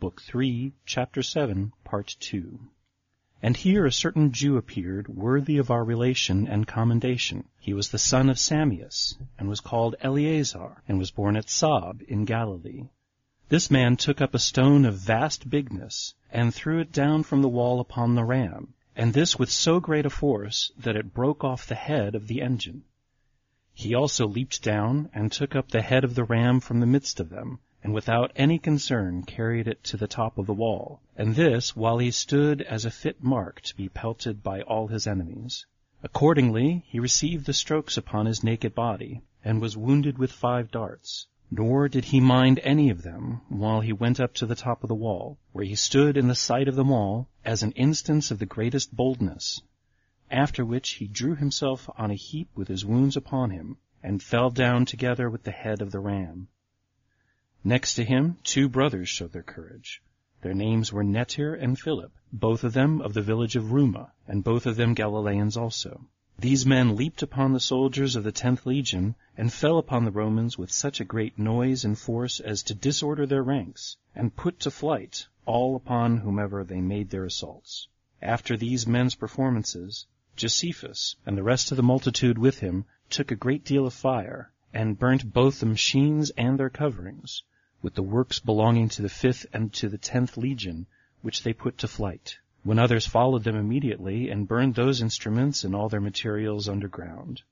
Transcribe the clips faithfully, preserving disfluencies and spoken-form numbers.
Book three, Chapter seven, Part two. And here a certain Jew appeared, worthy of our relation and commendation. He was the son of Samius, and was called Eleazar, and was born at Sab in Galilee. This man took up a stone of vast bigness, and threw it down from the wall upon the ram, and this with so great a force that it broke off the head of the engine. He also leaped down, and took up the head of the ram from the midst of them, and without any concern carried it to the top of the wall, and this while he stood as a fit mark to be pelted by all his enemies. Accordingly he received the strokes upon his naked body, and was wounded with five darts. Nor did he mind any of them, while he went up to the top of the wall, where he stood in the sight of them all, as an instance of the greatest boldness. After which he drew himself on a heap with his wounds upon him, and fell down together with the head of the ram. Next to him two brothers showed their courage. Their names were Netir and Philip, both of them of the village of Ruma, and both of them Galileans also. These men leaped upon the soldiers of the tenth legion, and fell upon the Romans with such a great noise and force as to disorder their ranks, and put to flight all upon whomever they made their assaults. After these men's performances, Josephus and the rest of the multitude with him took a great deal of fire, and burnt both the machines and their coverings, with the works belonging to the fifth and to the tenth legion, which they put to flight, when others followed them immediately, and burned those instruments and all their materials underground.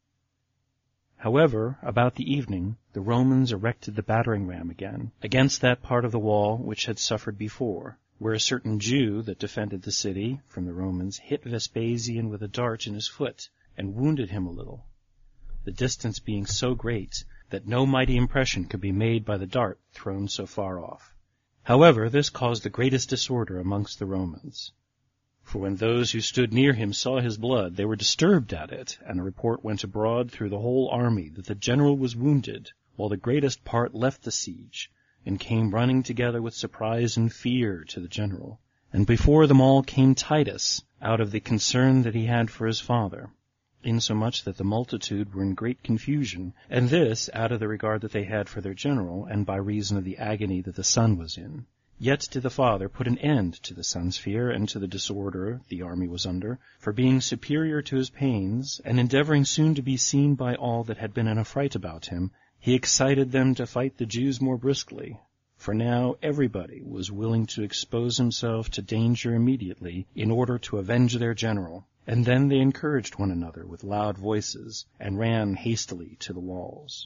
However, about the evening, the Romans erected the battering ram again, against that part of the wall which had suffered before, where a certain Jew that defended the city from the Romans hit Vespasian with a dart in his foot, and wounded him a little, the distance being so great that no mighty impression could be made by the dart thrown so far off. However, this caused the greatest disorder amongst the Romans. For when those who stood near him saw his blood, they were disturbed at it, and a report went abroad through the whole army that the general was wounded, while the greatest part left the siege, and came running together with surprise and fear to the general. And before them all came Titus, out of the concern that he had for his father, insomuch that the multitude were in great confusion, and this out of the regard that they had for their general, and by reason of the agony that the son was in. Yet did the father put an end to the son's fear and to the disorder the army was under, for being superior to his pains, and endeavoring soon to be seen by all that had been in a fright about him, he excited them to fight the Jews more briskly. For now everybody was willing to expose himself to danger immediately, in order to avenge their general. And then they encouraged one another with loud voices, and ran hastily to the walls.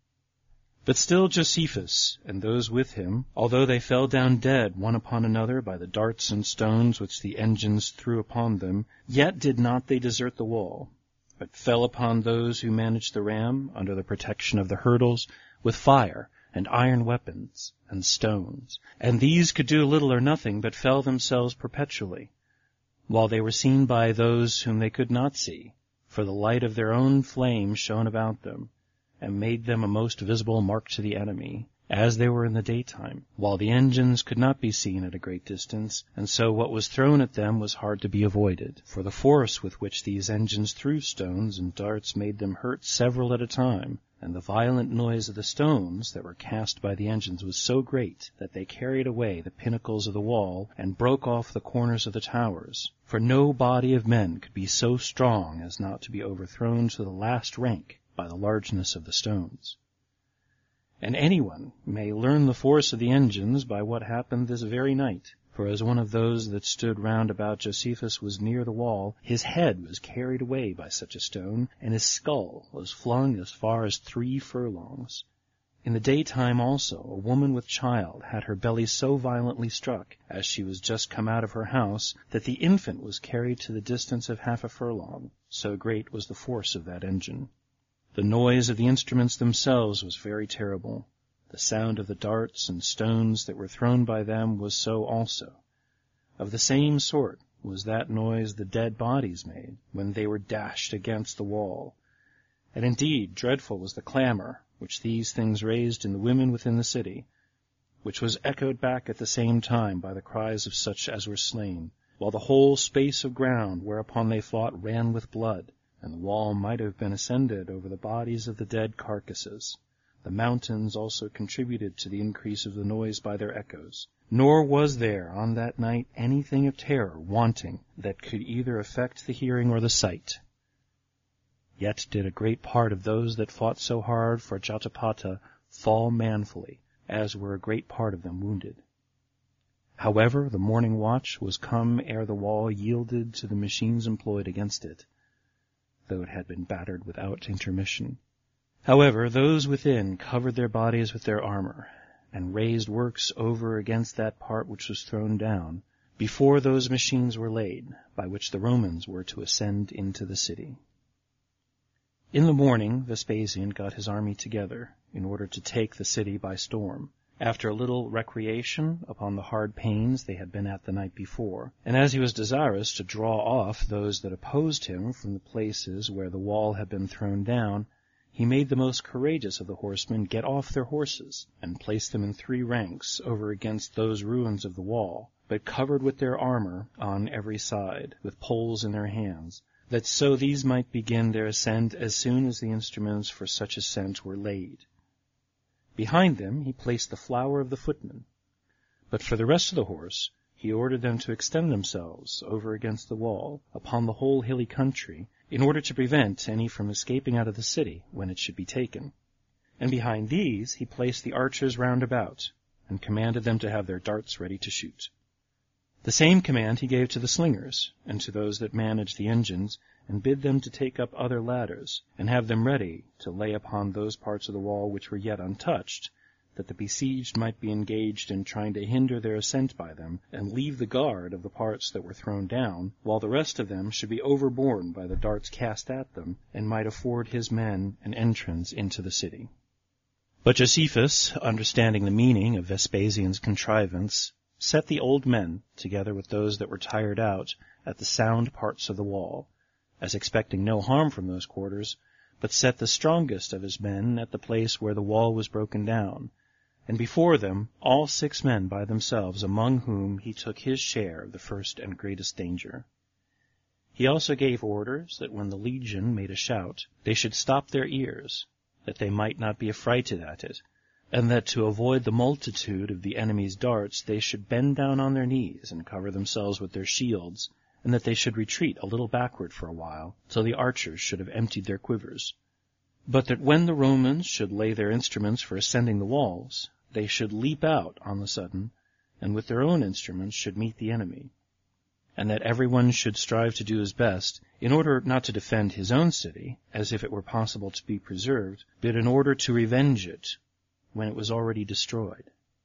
But still Josephus, and those with him, although they fell down dead one upon another by the darts and stones which the engines threw upon them, yet did not they desert the wall, but fell upon those who managed the ram, under the protection of the hurdles, with fire, and iron weapons, and stones. And these could do little or nothing, but fell themselves perpetually, while they were seen by those whom they could not see, for the light of their own flame shone about them, and made them a most visible mark to the enemy, as they were in the daytime, while the engines could not be seen at a great distance, and so what was thrown at them was hard to be avoided, for the force with which these engines threw stones and darts made them hurt several at a time, and the violent noise of the stones that were cast by the engines was so great that they carried away the pinnacles of the wall, and broke off the corners of the towers. For no body of men could be so strong as not to be overthrown to the last rank by the largeness of the stones. And anyone may learn the force of the engines by what happened this very night. For as one of those that stood round about Josephus was near the wall, his head was carried away by such a stone, and his skull was flung as far as three furlongs. In the daytime also a woman with child had her belly so violently struck, as she was just come out of her house, that the infant was carried to the distance of half a furlong, so great was the force of that engine. The noise of the instruments themselves was very terrible. The sound of the darts and stones that were thrown by them was so also. Of the same sort was that noise the dead bodies made, when they were dashed against the wall. And indeed dreadful was the clamor which these things raised in the women within the city, which was echoed back at the same time by the cries of such as were slain, while the whole space of ground whereupon they fought ran with blood, and the wall might have been ascended over the bodies of the dead carcasses. The mountains also contributed to the increase of the noise by their echoes. Nor was there on that night anything of terror wanting that could either affect the hearing or the sight. Yet did a great part of those that fought so hard for Jotapata fall manfully, as were a great part of them wounded. However, the morning watch was come ere the wall yielded to the machines employed against it, though it had been battered without intermission. However, those within covered their bodies with their armor, and raised works over against that part which was thrown down, before those machines were laid, by which the Romans were to ascend into the city. In the morning Vespasian got his army together, in order to take the city by storm, after a little recreation upon the hard pains they had been at the night before, and as he was desirous to draw off those that opposed him from the places where the wall had been thrown down, he made the most courageous of the horsemen get off their horses, and placed them in three ranks over against those ruins of the wall, but covered with their armor on every side, with poles in their hands, that so these might begin their ascent as soon as the instruments for such ascent were laid. Behind them he placed the flower of the footmen, but for the rest of the horse he ordered them to extend themselves over against the wall, upon the whole hilly country, in order to prevent any from escaping out of the city when it should be taken. And behind these he placed the archers round about, and commanded them to have their darts ready to shoot. The same command he gave to the slingers, and to those that managed the engines, and bid them to take up other ladders, and have them ready to lay upon those parts of the wall which were yet untouched, that the besieged might be engaged in trying to hinder their ascent by them, and leave the guard of the parts that were thrown down, while the rest of them should be overborne by the darts cast at them, and might afford his men an entrance into the city. But Josephus, understanding the meaning of Vespasian's contrivance, set the old men, together with those that were tired out, at the sound parts of the wall, as expecting no harm from those quarters, but set the strongest of his men at the place where the wall was broken down, and before them all six men by themselves, among whom he took his share of the first and greatest danger. He also gave orders that when the legion made a shout, they should stop their ears, that they might not be affrighted at it, and that to avoid the multitude of the enemy's darts they should bend down on their knees and cover themselves with their shields, and that they should retreat a little backward for a while, till the archers should have emptied their quivers. But that when the Romans should lay their instruments for ascending the walls, they should leap out on the sudden, and with their own instruments should meet the enemy, and that every one should strive to do his best, in order not to defend his own city, as if it were possible to be preserved, but in order to revenge it, when it was already destroyed,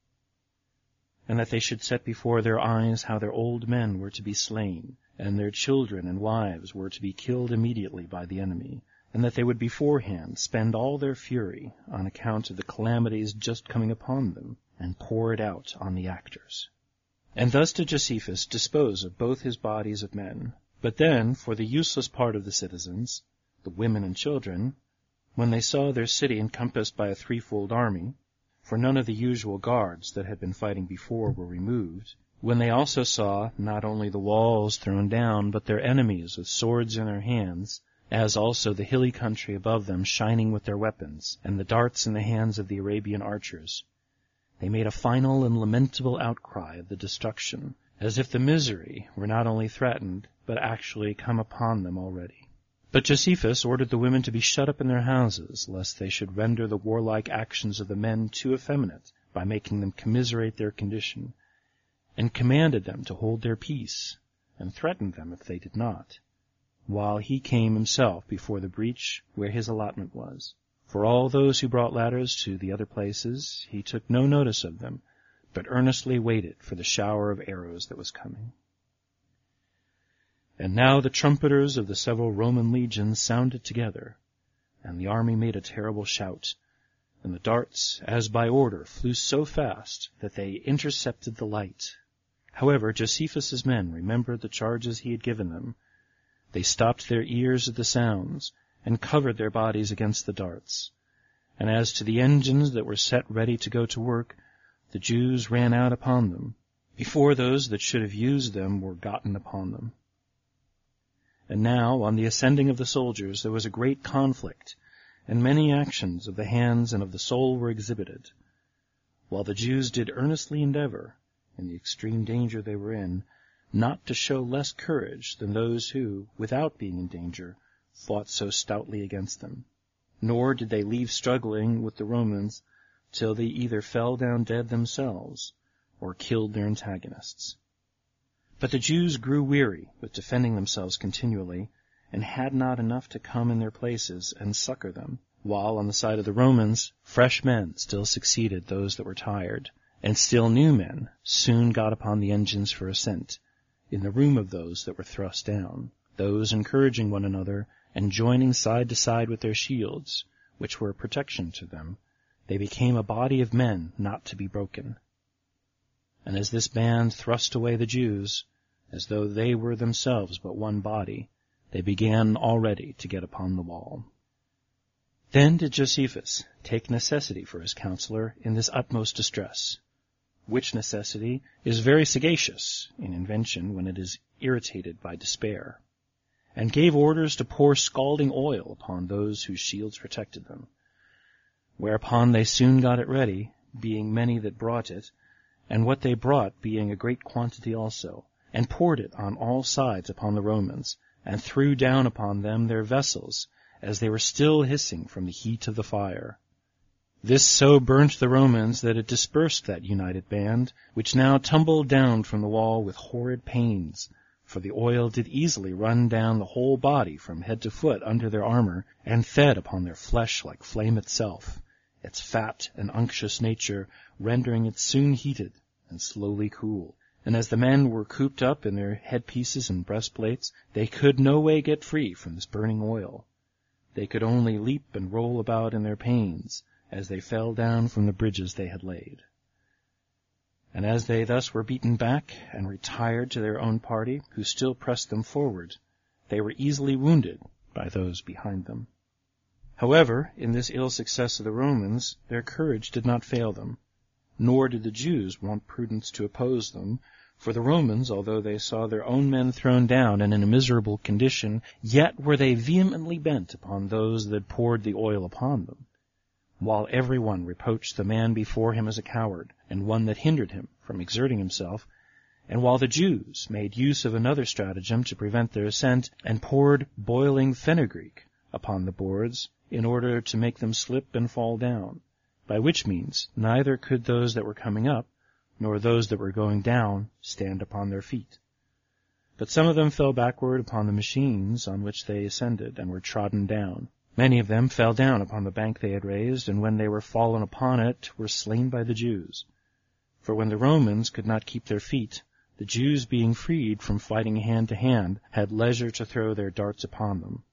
and that they should set before their eyes how their old men were to be slain, and their children and wives were to be killed immediately by the enemy, and that they would beforehand spend all their fury on account of the calamities just coming upon them, and pour it out on the actors. And thus did Josephus dispose of both his bodies of men. But then, for the useless part of the citizens, the women and children, when they saw their city encompassed by a threefold army, for none of the usual guards that had been fighting before were removed, when they also saw not only the walls thrown down, but their enemies with swords in their hands, as also the hilly country above them shining with their weapons, and the darts in the hands of the Arabian archers, they made a final and lamentable outcry of the destruction, as if the misery were not only threatened, but actually come upon them already. But Josephus ordered the women to be shut up in their houses, lest they should render the warlike actions of the men too effeminate, by making them commiserate their condition, and commanded them to hold their peace, and threatened them if they did not, while he came himself before the breach where his allotment was. For all those who brought ladders to the other places, he took no notice of them, but earnestly waited for the shower of arrows that was coming. And now the trumpeters of the several Roman legions sounded together, and the army made a terrible shout, and the darts, as by order, flew so fast that they intercepted the light. However, Josephus's men remembered the charges he had given them. They stopped their ears at the sounds, and covered their bodies against the darts. And as to the engines that were set ready to go to work, the Jews ran out upon them, before those that should have used them were gotten upon them. And now, on the ascending of the soldiers, there was a great conflict, and many actions of the hands and of the soul were exhibited, while the Jews did earnestly endeavor, in the extreme danger they were in, not to show less courage than those who, without being in danger, fought so stoutly against them. Nor did they leave struggling with the Romans till they either fell down dead themselves or killed their antagonists. But the Jews grew weary with defending themselves continually, and had not enough to come in their places and succor them, while on the side of the Romans fresh men still succeeded those that were tired, and still new men soon got upon the engines for ascent, in the room of those that were thrust down, those encouraging one another, and joining side to side with their shields, which were a protection to them, they became a body of men not to be broken. And as this band thrust away the Jews, as though they were themselves but one body, they began already to get upon the wall. Then did Josephus take necessity for his counselor in this utmost distress, which necessity is very sagacious in invention when it is irritated by despair, and gave orders to pour scalding oil upon those whose shields protected them. Whereupon they soon got it ready, being many that brought it, and what they brought being a great quantity also, and poured it on all sides upon the Romans, and threw down upon them their vessels, as they were still hissing from the heat of the fire. This so burnt the Romans that it dispersed that united band, which now tumbled down from the wall with horrid pains, for the oil did easily run down the whole body from head to foot under their armor, and fed upon their flesh like flame itself, its fat and unctuous nature rendering it soon heated and slowly cool. And as the men were cooped up in their headpieces and breastplates, they could no way get free from this burning oil. They could only leap and roll about in their pains, as they fell down from the bridges they had laid. And as they thus were beaten back and retired to their own party, who still pressed them forward, they were easily wounded by those behind them. However, in this ill success of the Romans, their courage did not fail them, nor did the Jews want prudence to oppose them, for the Romans, although they saw their own men thrown down and in a miserable condition, yet were they vehemently bent upon those that poured the oil upon them, while every one reproached the man before him as a coward, and one that hindered him from exerting himself, and while the Jews made use of another stratagem to prevent their ascent, and poured boiling fenugreek upon the boards, in order to make them slip and fall down, by which means neither could those that were coming up, nor those that were going down, stand upon their feet. But some of them fell backward upon the machines on which they ascended, and were trodden down. Many of them fell down upon the bank they had raised, and when they were fallen upon it, were slain by the Jews. For when the Romans could not keep their feet, the Jews, being freed from fighting hand to hand, had leisure to throw their darts upon them.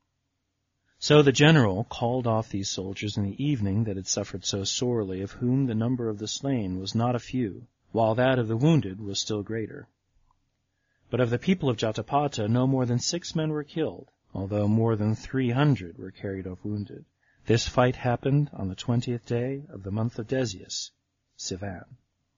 So the general called off these soldiers in the evening that had suffered so sorely, of whom the number of the slain was not a few, while that of the wounded was still greater. But of the people of Jotapata no more than six men were killed, although more than three hundred were carried off wounded. This fight happened on the twentieth day of the month of Decius, Sivan.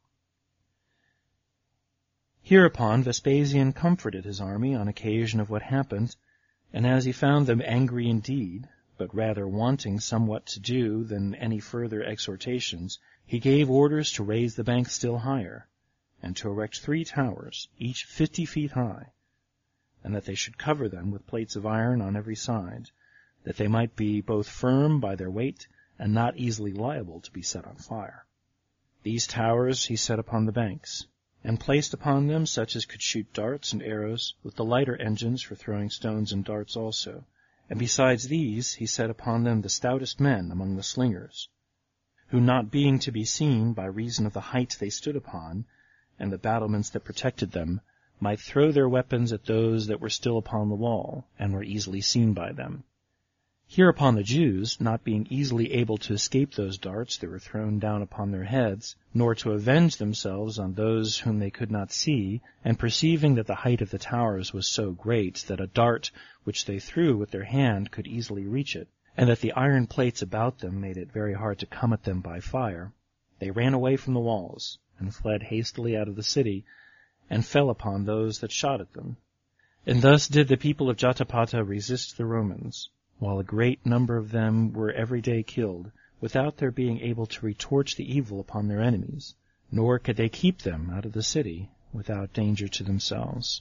Hereupon Vespasian comforted his army on occasion of what happened, and as he found them angry indeed, but rather wanting somewhat to do than any further exhortations, he gave orders to raise the bank still higher, and to erect three towers, each fifty feet high, and that they should cover them with plates of iron on every side, that they might be both firm by their weight and not easily liable to be set on fire. These towers he set upon the banks, and placed upon them such as could shoot darts and arrows, with the lighter engines for throwing stones and darts also. And besides these he set upon them the stoutest men among the slingers, who not being to be seen by reason of the height they stood upon, and the battlements that protected them, might throw their weapons at those that were still upon the wall, and were easily seen by them. Hereupon the Jews, not being easily able to escape those darts that were thrown down upon their heads, nor to avenge themselves on those whom they could not see, and perceiving that the height of the towers was so great that a dart which they threw with their hand could easily reach it, and that the iron plates about them made it very hard to come at them by fire, they ran away from the walls, and fled hastily out of the city, and fell upon those that shot at them. And thus did the people of Jotapata resist the Romans, while a great number of them were every day killed, without their being able to retort the evil upon their enemies, nor could they keep them out of the city without danger to themselves.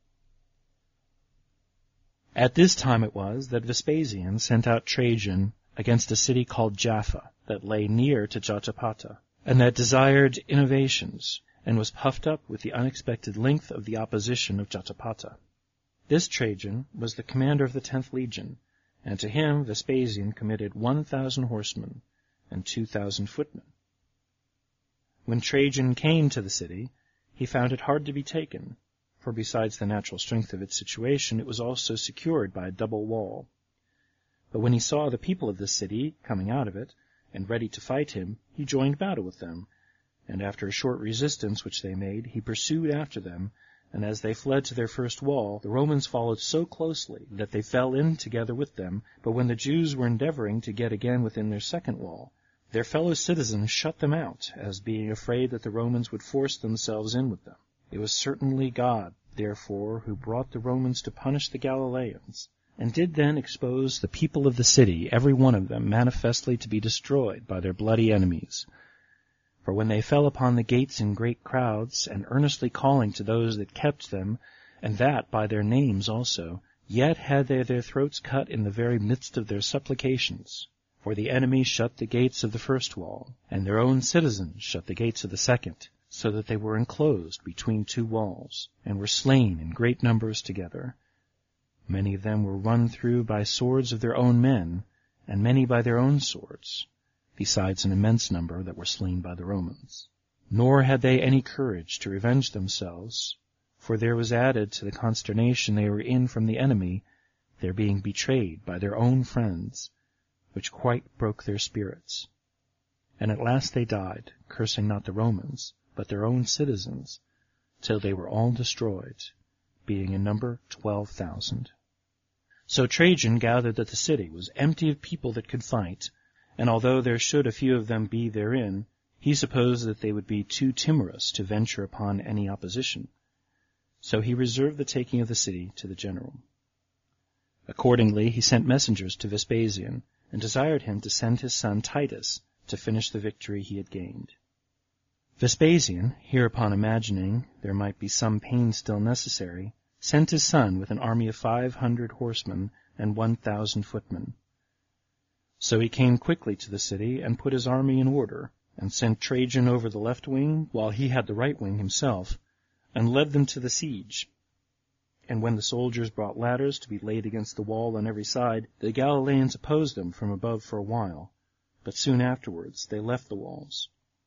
At this time it was that Vespasian sent out Trajan against a city called Jaffa, that lay near to Jotapata, and that desired innovations, and was puffed up with the unexpected length of the opposition of Jotapata. This Trajan was the commander of the tenth legion, and to him Vespasian committed one thousand horsemen and two thousand footmen. When Trajan came to the city, he found it hard to be taken, for besides the natural strength of its situation, it was also secured by a double wall. But when he saw the people of this city coming out of it, and ready to fight him, he joined battle with them, and after a short resistance which they made, he pursued after them, and as they fled to their first wall, the Romans followed so closely that they fell in together with them. But when the Jews were endeavoring to get again within their second wall, their fellow citizens shut them out, as being afraid that the Romans would force themselves in with them. It was certainly God, therefore, who brought the Romans to punish the Galileans, and did then expose the people of the city, every one of them, manifestly to be destroyed by their bloody enemies. For when they fell upon the gates in great crowds, and earnestly calling to those that kept them, and that by their names also, yet had they their throats cut in the very midst of their supplications. For the enemy shut the gates of the first wall, and their own citizens shut the gates of the second, so that they were enclosed between two walls, and were slain in great numbers together. Many of them were run through by swords of their own men, and many by their own swords, besides an immense number that were slain by the Romans. Nor had they any courage to revenge themselves, for there was added to the consternation they were in from the enemy their being betrayed by their own friends, which quite broke their spirits. And at last they died, cursing not the Romans, but their own citizens, till they were all destroyed, being in number twelve thousand. So Trajan gathered that the city was empty of people that could fight, and although there should a few of them be therein, he supposed that they would be too timorous to venture upon any opposition. So he reserved the taking of the city to the general. Accordingly he sent messengers to Vespasian, and desired him to send his son Titus to finish the victory he had gained. Vespasian, hereupon imagining there might be some pain still necessary, sent his son with an army of five hundred horsemen and one thousand footmen. So he came quickly to the city, and put his army in order, and sent Trajan over the left wing, while he had the right wing himself, and led them to the siege. And when the soldiers brought ladders to be laid against the wall on every side, the Galileans opposed them from above for a while, but soon afterwards they left the walls.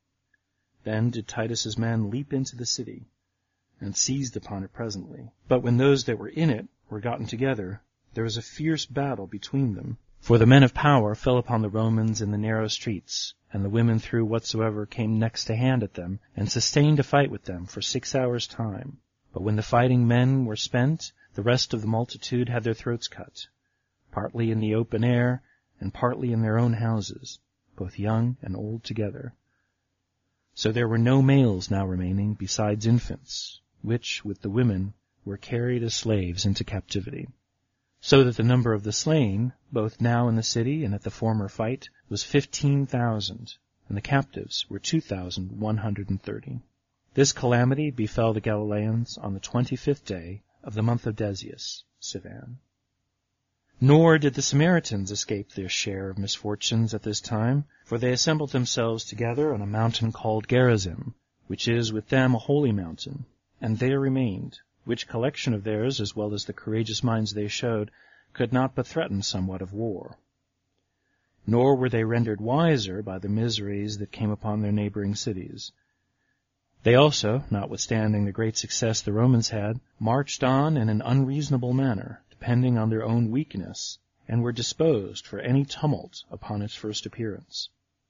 Then did Titus's men leap into the city, and seized upon it presently. But when those that were in it were gotten together, there was a fierce battle between them. For the men of power fell upon the Romans in the narrow streets, and the women threw whatsoever came next to hand at them, and sustained a fight with them for six hours' time. But when the fighting men were spent, the rest of the multitude had their throats cut, partly in the open air, and partly in their own houses, both young and old together. So there were no males now remaining besides infants, which, with the women, were carried as slaves into captivity. So that the number of the slain, both now in the city and at the former fight, was fifteen thousand, and the captives were two thousand one hundred and thirty. This calamity befell the Galileans on the twenty-fifth day of the month of Decius, Sivan. Nor did the Samaritans escape their share of misfortunes at this time, for they assembled themselves together on a mountain called Gerizim, which is with them a holy mountain, and there remained, which collection of theirs, as well as the courageous minds they showed, could not but threaten somewhat of war. Nor were they rendered wiser by the miseries that came upon their neighboring cities. They also, notwithstanding the great success the Romans had, marched on in an unreasonable manner, depending on their own weakness, and were disposed for any tumult upon its first appearance.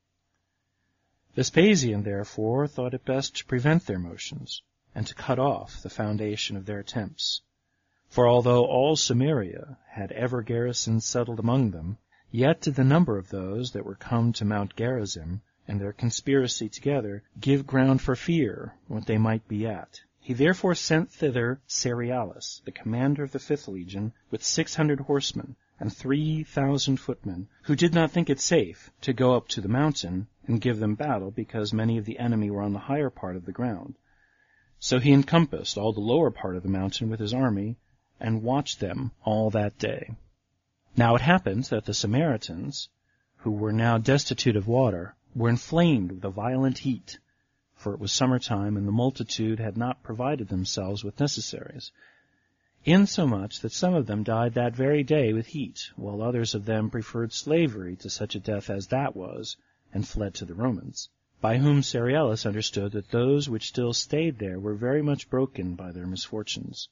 Vespasian, therefore, thought it best to prevent their motions, and to cut off the foundation of their attempts. For although all Samaria had ever garrisons settled among them, yet did the number of those that were come to Mount Gerizim, and their conspiracy together, give ground for fear what they might be at. He therefore sent thither Cerealis, the commander of the fifth legion, with six hundred horsemen, and three thousand footmen, who did not think it safe to go up to the mountain and give them battle, because many of the enemy were on the higher part of the ground. So he encompassed all the lower part of the mountain with his army, and watched them all that day. Now it happened that the Samaritans, who were now destitute of water, were inflamed with a violent heat, for it was summertime, and the multitude had not provided themselves with necessaries, insomuch that some of them died that very day with heat, while others of them preferred slavery to such a death as that was, and fled to the Romans, by whom Cerealis understood that those which still stayed there were very much broken by their misfortunes.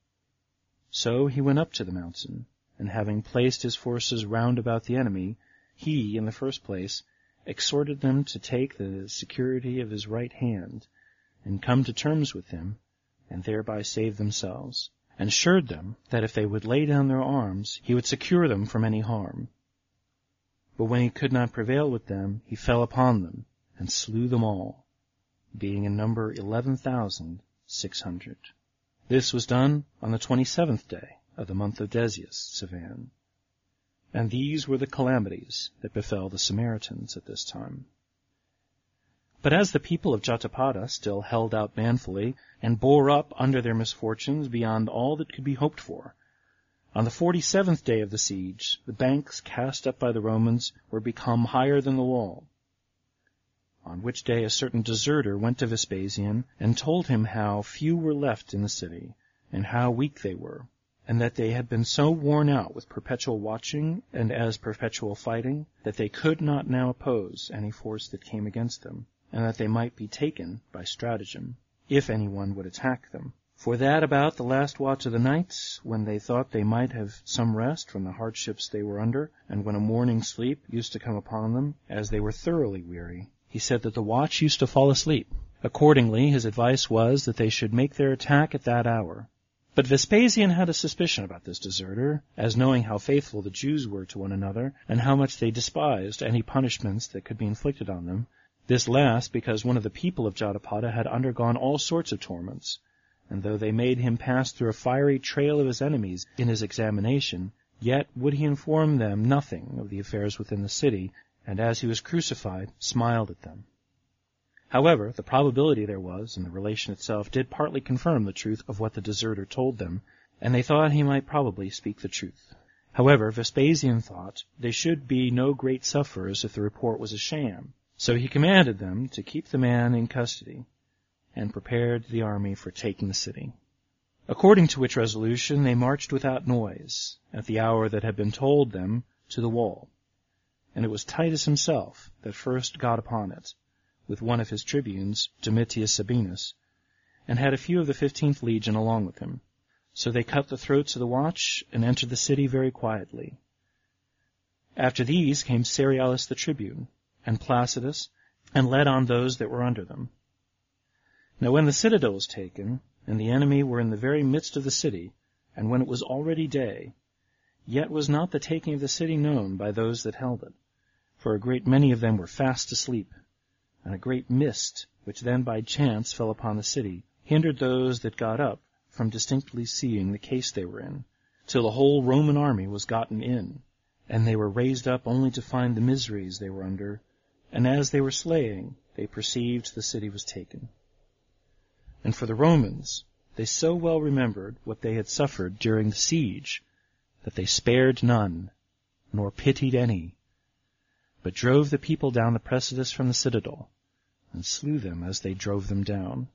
So he went up to the mountain, and having placed his forces round about the enemy, he, in the first place, exhorted them to take the security of his right hand, and come to terms with him, and thereby save themselves, and assured them that if they would lay down their arms, he would secure them from any harm. But when he could not prevail with them, he fell upon them, and slew them all, being in number eleven thousand six hundred. This was done on the twenty-seventh day of the month of Desius, Sivan. And these were the calamities that befell the Samaritans at this time. But as the people of Jotapata still held out manfully, and bore up under their misfortunes beyond all that could be hoped for, on the forty-seventh day of the siege, the banks cast up by the Romans were become higher than the wall, on which day a certain deserter went to Vespasian, and told him how few were left in the city, and how weak they were, and that they had been so worn out with perpetual watching and as perpetual fighting, that they could not now oppose any force that came against them, and that they might be taken by stratagem, if any one would attack them. For that about the last watch of the night, when they thought they might have some rest from the hardships they were under, and when a morning sleep used to come upon them, as they were thoroughly weary, he said that the watch used to fall asleep. Accordingly, his advice was that they should make their attack at that hour. But Vespasian had a suspicion about this deserter, as knowing how faithful the Jews were to one another, and how much they despised any punishments that could be inflicted on them. This last because one of the people of Jotapata had undergone all sorts of torments, and though they made him pass through a fiery trail of his enemies in his examination, yet would he inform them nothing of the affairs within the city, and as he was crucified, smiled at them. However, the probability there was, and the relation itself, did partly confirm the truth of what the deserter told them, and they thought he might probably speak the truth. However, Vespasian thought they should be no great sufferers if the report was a sham, so he commanded them to keep the man in custody, and prepared the army for taking the city. According to which resolution they marched without noise, at the hour that had been told them, to the wall. And it was Titus himself that first got upon it, with one of his tribunes, Domitius Sabinus, and had a few of the fifteenth legion along with him. So they cut the throats of the watch, and entered the city very quietly. After these came Cerealis the tribune, and Placidus, and led on those that were under them. Now when the citadel was taken, and the enemy were in the very midst of the city, and when it was already day, yet was not the taking of the city known by those that held it, for a great many of them were fast asleep, and a great mist, which then by chance fell upon the city, hindered those that got up from distinctly seeing the case they were in, till the whole Roman army was gotten in, and they were raised up only to find the miseries they were under, and as they were slaying, they perceived the city was taken. And for the Romans, they so well remembered what they had suffered during the siege, that they spared none, nor pitied any, but drove the people down the precipice from the citadel, and slew them as they drove them down.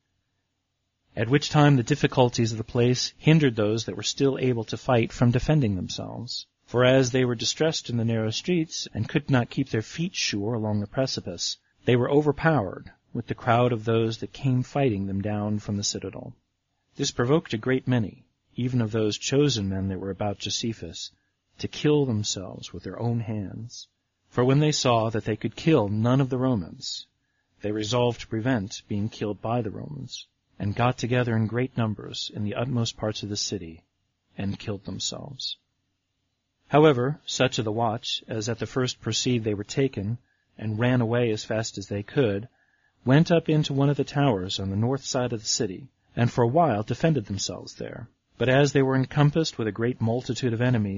At which time the difficulties of the place hindered those that were still able to fight from defending themselves. For as they were distressed in the narrow streets, and could not keep their feet sure along the precipice, they were overpowered with the crowd of those that came fighting them down from the citadel. This provoked a great many, even of those chosen men that were about Josephus, to kill themselves with their own hands. For when they saw that they could kill none of the Romans, they resolved to prevent being killed by the Romans, and got together in great numbers in the utmost parts of the city, and killed themselves. However, such of the watch as at the first perceived they were taken, and ran away as fast as they could, went up into one of the towers on the north side of the city, and for a while defended themselves there. But as they were encompassed with a great multitude of enemies,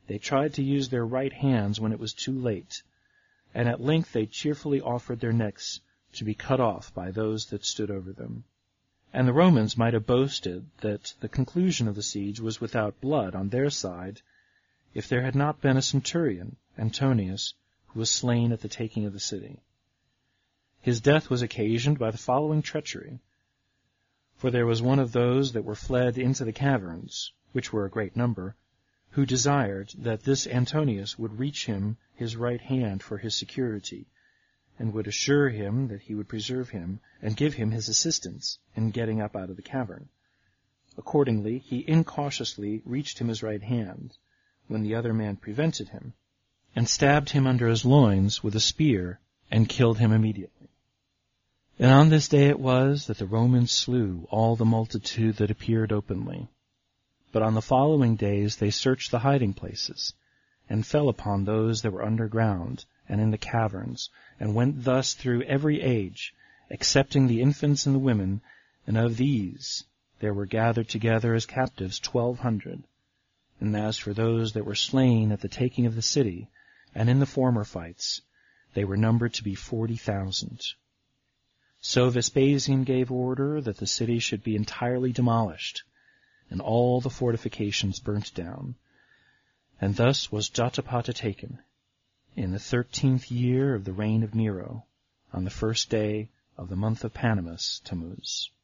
They tried to use their right hands when it was too late, and at length they cheerfully offered their necks to be cut off by those that stood over them. And the Romans might have boasted that the conclusion of the siege was without blood on their side, if there had not been a centurion, Antonius, who was slain at the taking of the city. His death was occasioned by the following treachery. For there was one of those that were fled into the caverns, which were a great number, who desired that this Antonius would reach him his right hand for his security, and would assure him that he would preserve him, and give him his assistance in getting up out of the cavern. Accordingly, he incautiously reached him his right hand, when the other man prevented him, and stabbed him under his loins with a spear, and killed him immediately. And on this day it was that the Romans slew all the multitude that appeared openly. But on the following days they searched the hiding places, and fell upon those that were underground and in the caverns, and went thus through every age, excepting the infants and the women, and of these there were gathered together as captives twelve hundred. And as for those that were slain at the taking of the city, and in the former fights, they were numbered to be forty thousand. So Vespasian gave order that the city should be entirely demolished, and all the fortifications burnt down. And thus was Jotapata taken, in the thirteenth year of the reign of Nero, on the first day of the month of Panemus, Tammuz.